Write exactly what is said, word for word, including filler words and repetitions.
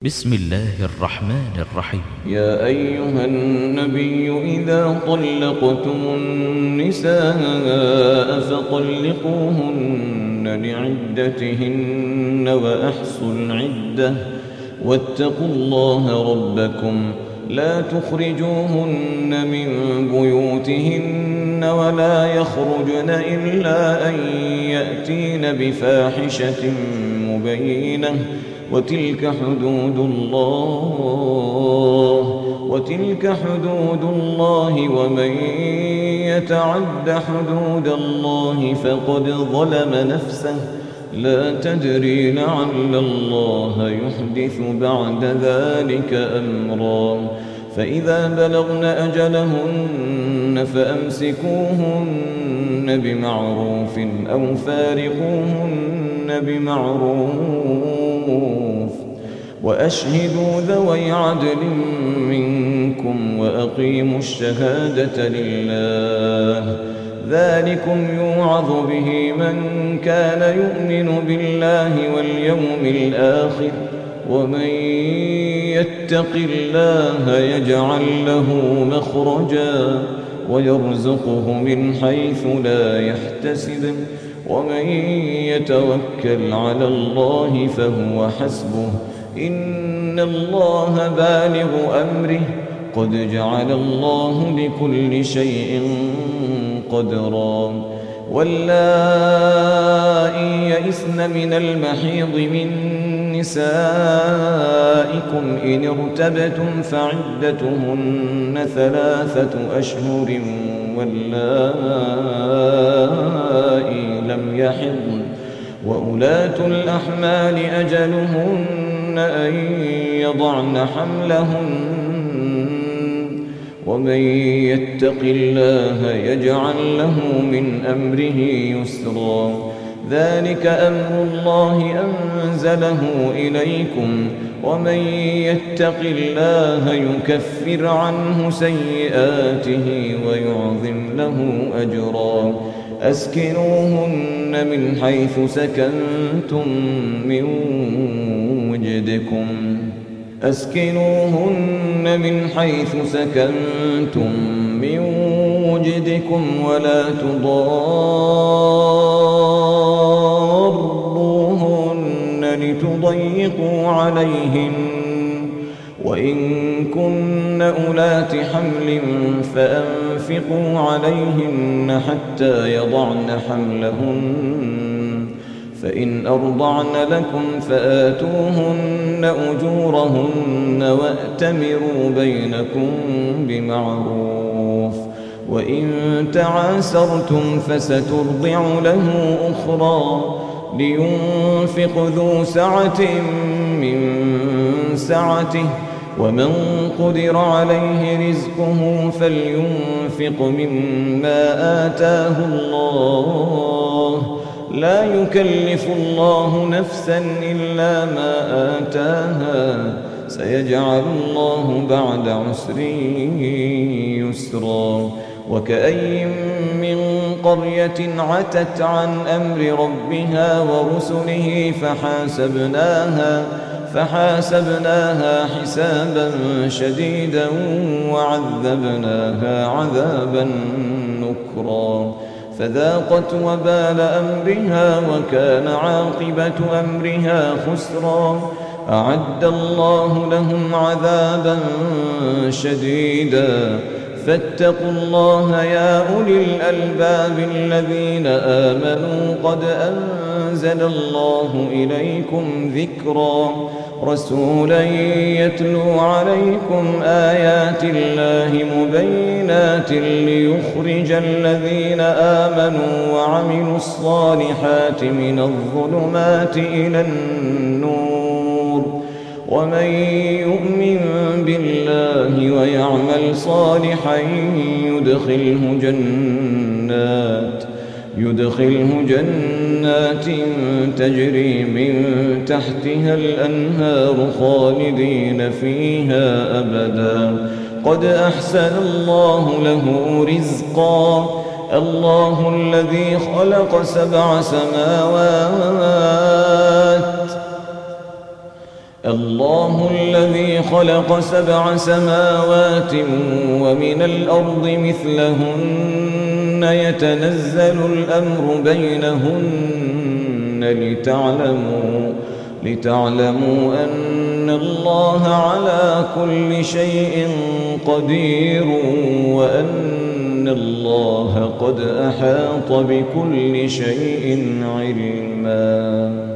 بسم الله الرحمن الرحيم. يا أيها النبي إذا طلقتم النساء فطلقوهن لعدتهن وأحصوا العدة واتقوا الله ربكم لا تخرجوهن من بيوتهن ولا يخرجن إلا أن يأتين بفاحشة مبينة وتلك حدود الله وتلك حدود الله ومن يتعد حدود الله فقد ظلم نفسه لا تدري لعل الله يحدث بعد ذلك أمرا فإذا بلغن أجلهن فأمسكوهن بمعروف أو فارقوهن بمعروف وأشهدوا ذوي عدل منكم وأقيموا الشهادة لله ذلكم يوعظ به من كان يؤمن بالله واليوم الآخر ومن يتق الله يجعل له مخرجا ويرزقه من حيث لا يحتسب ومن يتوكل على الله فهو حسبه إن الله بالغ أمره قد جعل الله لكل شيء قدرا واللائي يئسن من المحيض من نسائكم إن ارتبتم فعدتهن ثلاثة أشهر واللائي لم يحضن وأولاة الأحمال أجلهن أن يضعن حملهن ومن يتق الله يجعل له من أمره يسرا ذلك أمر الله أنزله إليكم ومن يتق الله يكفر عنه سيئاته ويعظم له أجرا أسكنوهن من حيث سكنتم من وجدكم أسكنوهن من حيث سكنتم من وجدكم ولا تضاروهن لتضيقوا عليهن وإن كن أولات حمل فأنفقوا عليهن حتى يضعن حملهن فإن أرضعن لكم فآتوهن أجورهن وأتمروا بينكم بمعروف وإن تعاسرتم فسترضع له أخرى لينفق ذو سعة من سعته ومن قدر عليه رزقه فلينفق مما آتاه الله لا يكلف الله نفسا إلا ما آتاها سيجعل الله بعد عسر يسرا وكأي من قرية عتت عن أمر ربها ورسله فحاسبناها فحاسبناها حسابا شديدا وعذبناها عذابا نكرا فذاقت وبال أمرها وكان عاقبة أمرها خسرا أعد الله لهم عذابا شديدا فاتقوا الله يا أولي الألباب الذين آمنوا قد أنزل الله إليكم ذكرا رسولا يتلو عليكم آيات الله مبينات ليخرج الذين آمنوا وعملوا الصالحات من الظلمات إلى النور ومن يؤمن بالله ويعمل صالحا يدخله جنات يدخله جنات تجري من تحتها الأنهار خالدين فيها أبدا قد أحسن الله له رزقا الله الذي خلق سبع سماوات الله الذي خلق سبع سماوات ومن الأرض مثلهن يتنزل الأمر بينهن لتعلموا لتعلموا أن الله على كل شيء قدير وأن الله قد أحاط بكل شيء علما.